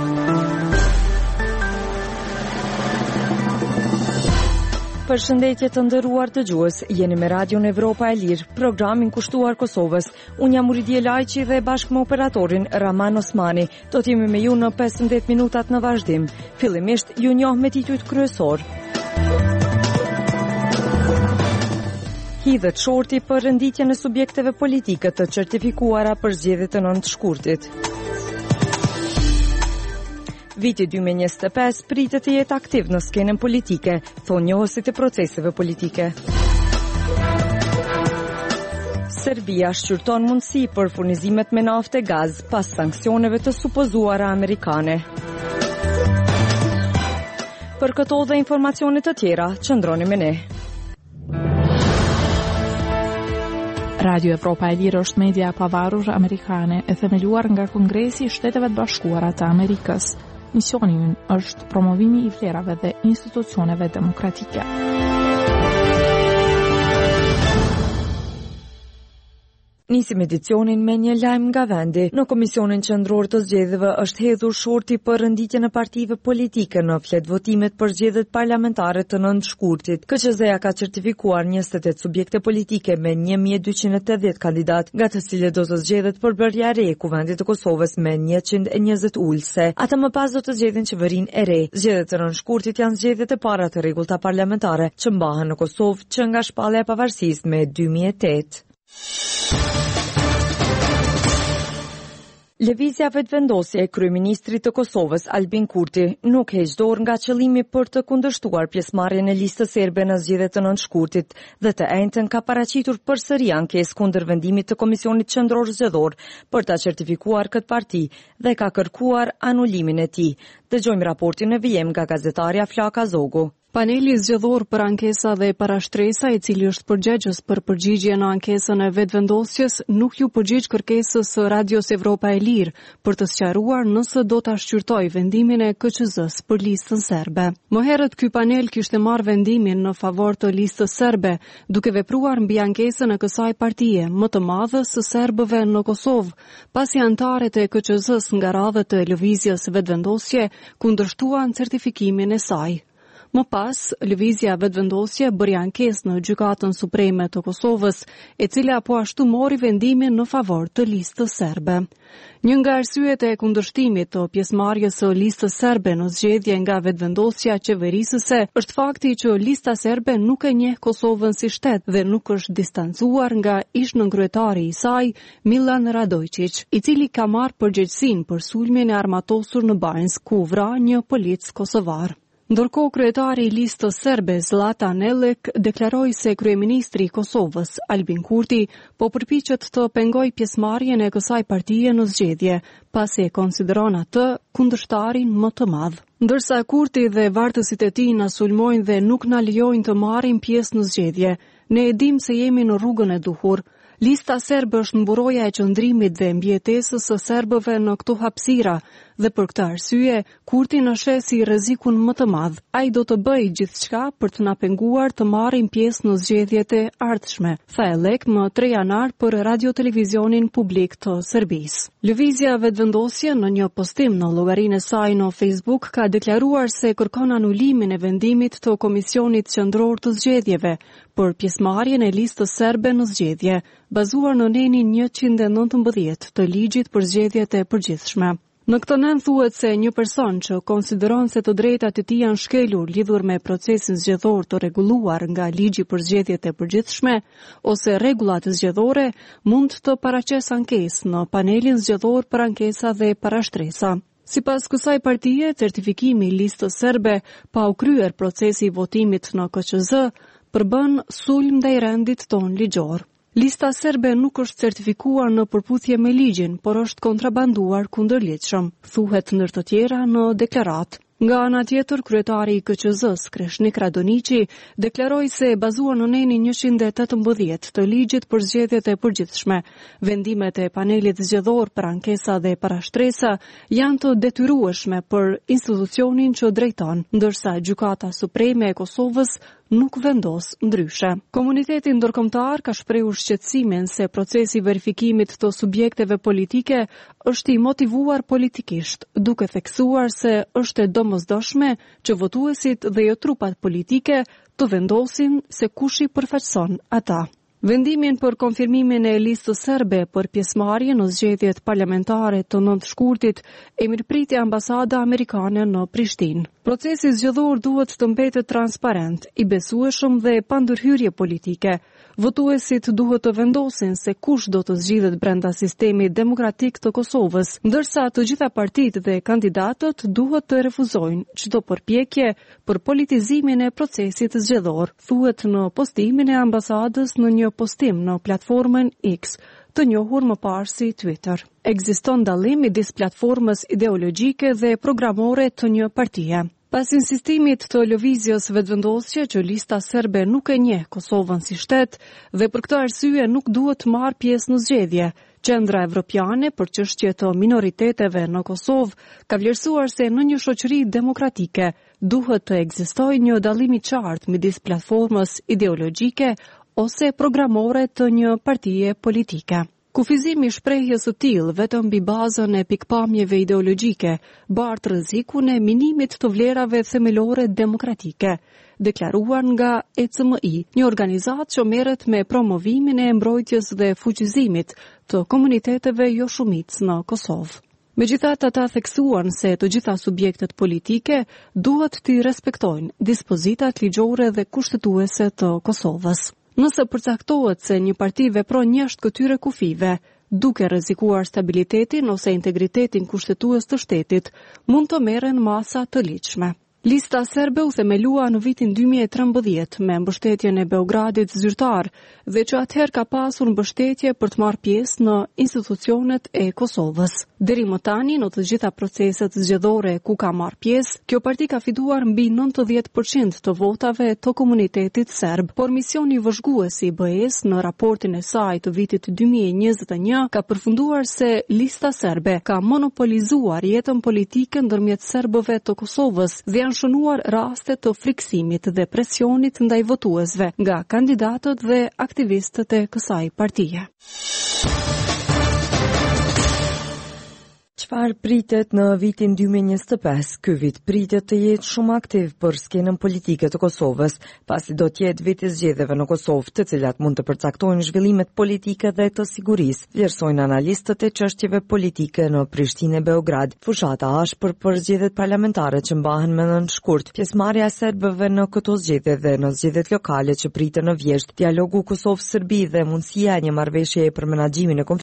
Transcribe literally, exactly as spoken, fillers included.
Përshëndetje të nderuar dëgjues, jeni me Radion Evropa e Lirë, programin kushtuar Kosovës. Unë jam Uridje Lajqi dhe bashkë me operatorin Raman Osmani. Do t'jemi me ju në pesëmbëdhjetë minutat në vazhdim. Fillimisht ju njoh me titujt kryesor. Hidhet shorti për renditjen e subjekteve politike të certifikuara për zgjedhjet të nëntë shkurtit. Viti dy mijë e njëzet e pesë pritet të jetë aktiv në skenën politike, thonë njohësit e proceseve politike. Serbia shqyrton mundësi për furnizimet me naftë e gaz pas sanksioneve të supozuara amerikane. Për këto dhe informacionet të tjera, qëndroni me ne. Radio Evropa e Lirë është media e pavarur amerikane e themeluar nga Kongresi i Shteteve të Bashkuara të Amerikës. Misioni ynë është promovimi i vlerave dhe institucioneve demokratike. Nisim edicionin me një lajm nga vendi. Në Komisionin Qendror të Zgjedhjeve është hedhur shorti për renditjen e partive politike në flet votimet për zgjedhjet parlamentare të nëntë shkurtit. K Q Z-ja ka certifikuar njëzet e tetë subjekte politike me një mijë e dyqind e tetëdhjetë kandidat, nga të cilët do të zgjedhet përbërja e re e Kuvendit të Kosovës me njëqind e njëzet ulëse. Ata më pas do të zgjedhin qeverinë e re. Zgjedhjet të nëntë shkurtit janë zgjedhjet e para të rregullta parlamentare që mbahen në Kosovë që nga shpallja e pavarësisë me dy mijë e tetë. Lëvizja vetëvendosje e kryeministrit të Kosovës Albin Kurti nuk heq dorë nga qëllimi për të kundërshtuar pjesëmarrjen e listës serbe në zgjedhjet të nëntë shkurtit dhe të njëjtën ka paraqitur përsëri ankesë kundër vendimit të Komisionit Qendror Zgjedhor për ta certifikuar këtë parti dhe ka kërkuar anulimin e tij. Dëgjojmë raportin e vijim nga gazetarja Flaka Zogu. Paneli zgjedhor për ankesa dhe parashtresa, i cili është përgjegjës për përgjigje në ankesën e vetëvendosjes, nuk ju përgjigj kërkesës së Radios Evropa e Lirë për të sqaruar nëse do ta shqyrtojë vendimin e K Q Z-s për listën serbe. Më herët ky panel kishte marrë vendimin në favor të listës serbe, duke vepruar mbi ankesën e kësaj partie më të madhe së serbëve në Kosovë, pasi anëtarët e K Q Z-s nga radhët e lëvizjes vetëvendosje kundërshtuan certifikimin e saj. Më pas, lëvizja vetëvendosje bëri ankesë në Gjykatën Supreme të Kosovës, e cila po ashtu mori vendimin në favor të listës serbe. Një nga arsyet e kundërshtimit të pjesëmarrjes së listës serbe në zgjedhje nga vetëvendosja qeverisëse është fakti që lista serbe nuk e njeh Kosovën si shtet dhe nuk është distancuar nga ish-nënkryetari i saj, Milan Radojčić, i cili ka marrë përgjegjësinë për sulmin e armatosur në Banjë, ku vra një polic kosovar. Ndërkohë, kryetari i listës serbe Zlatan Elek deklaroi se kryeministri i Kosovës Albin Kurti po përpiqet të pengojë pjesëmarrjen e kësaj partie në zgjedhje, pasi e konsideron atë kundërshtarin më të madh. Ndërsa Kurti dhe vartësit e tij na sulmojnë dhe nuk na lejojnë të marrim pjesë në zgjedhje, ne e dimë se jemi në rrugën e duhur. Lista serbe është mburoja e qëndrimit dhe mbijetesës së serbëve në këto hapësira dhe për këtë arsye Kurti na sheh si rrezikun më të madh. Ai do të bëjë gjithçka për të na penguar të marrim pjesë në zgjedhjet e ardhshme, tha Elek më tre janar për Radio Televizionin Publik të Serbisë. Lëvizja vetëvendosje në një postim në llogarinë e saj në Facebook ka deklaruar se kërkon anulimin e vendimit të Komisionit Qendror të Zgjedhjeve për pjesëmarrjen e listës serbe në zgjedhje, bazuar në nenin njëqind e nëntëmbëdhjetë të ligjit për zgjedhjet e përgjithshme. Në këtë nen thuhet se një person që konsideron se të drejtat e tij janë shkelur lidhur me procesin zgjedhor të rregulluar nga ligji për zgjedhjet e përgjithshme ose rregullat zgjedhore mund të paraqesë ankesë në panelin zgjedhor për ankesa dhe parashtresa. Sipas kësaj partie, certifikimi i listës serbe pa u kryer procesi i votimit në K Q Z përbën sulm ndaj rendit ton ligjor. Lista serbe nuk është certifikuar në përputhje me ligjin, por është kontrabanduar kundërligjshëm, thuhet ndër të tjera në deklaratë. Nga ana tjetër, kryetari i K Q Z-s, Kreshnik Radoniqi, deklaroi se bazuar në nenin njëqind e tetëmbëdhjetë të ligjit për zgjedhjet e përgjithshme, vendimet e panelit zgjedhor për ankesa dhe parashtresa janë të detyrueshme për institucionin që drejton, ndërsa Gjykata Supreme e Kosovës nuk vendos ndryshe. Komuniteti ndërkombëtar ka shprehur shqetësimin se procesi i verifikimit të subjekteve politike është i motivuar politikisht, duke theksuar se është e domosdoshme që votuesit dhe jo trupat politike të vendosin se kush i përfaqëson ata. Vendimin për konfirmimin e listës serbe për pjesëmarrje në zgjedhjet parlamentare të nëntë shkurtit e mirëpriti ambasada amerikane në Prishtinë. Procesi zgjedhor duhet të mbetet transparent, i besueshëm dhe pa ndërhyrje politike. Votuesit duhet të vendosin se kush do të zgjidhet brenda sistemit demokratik të Kosovës, ndërsa të gjitha partitë dhe kandidatët duhet të refuzojnë çdo përpjekje për politizimin e procesit zgjedhor, thuhet në postimin e ambasadës në një postim në platformën X, të njohur më parë si Twitter. Ekziston dallim midis platformës ideologjike dhe programore të një partie. Pas insistimit të lëvizjes vetëvendosje që lista serbe nuk e njeh Kosovën si shtet dhe për këtë arsye nuk duhet marrë pjesë në zgjedhje, Qendra Evropiane për çështje të minoriteteve në Kosovë ka vlerësuar se në një shoqëri demokratike duhet të ekzistojë një dallim i qartë midis platformës ideologjike ose programore të një partie politike. Kufizimi i shprehjes së tillë vetëm mbi bazën e pikpamjeve ideologjike bart rrezikun e minimit të vlerave themelore demokratike, deklaruar nga E C M I, një organizatë që merret me promovimin e mbrojtjes dhe fuqizimit të komuniteteve jo shumicë në Kosovë. Megjithatë, ata theksuan se të gjitha subjektet politike duhet të respektojnë dispozitat ligjore dhe kushtetuese të Kosovës. Nëse përcaktohet se një parti vepron jashtë këtyre kufive, duke rrezikuar stabilitetin ose integritetin kushtetues të shtetit, mund të merren masa të ligjshme. Lista serbe u themelua në vitin dy mijë e trembëdhjetë me mbështetjen e Beogradit zyrtar dhe që atëherë ka pasur mbështetje për të marrë pjesë në institucionet e Kosovës. Deri më tani, në të gjitha proceset zgjedhore ku ka marrë pjesë, kjo parti ka fituar mbi nëntëdhjetë përqind të votave të komunitetit serb, por misioni vëzhgues i B E-s në raportin e saj të vitit dy mijë e njëzet e një ka përfunduar se lista serbe ka monopolizuar jetën politike ndërmjet serbëve të Kosovës dhe janë shënuar raste të friksimit dhe presionit ndaj votuesve nga kandidatët dhe aktivistët e kësaj partie. Çfarë pritet në vitin dy mijë e njëzet e pesë? Ky vit pritet të jetë shumë aktiv për skenën politike të Kosovës, pasi do të jetë viti i zgjedhjeve në Kosovë, të cilat mund të përcaktojnë zhvillimet politike dhe të sigurisë, vlerësojnë analistët e çështjeve politike në Prishtinë e Beograd. Fushata ashpër për zgjedhjet parlamentare që mbahen më në shkurt, pjesëmarrja e serbëve në këto zgjedhje dhe në zgjedhjet lokale që priten në vjesht, dialogu Kosovë-Serbi dhe mundësia e një marrëveshjeje për menaxhimin e konfliktit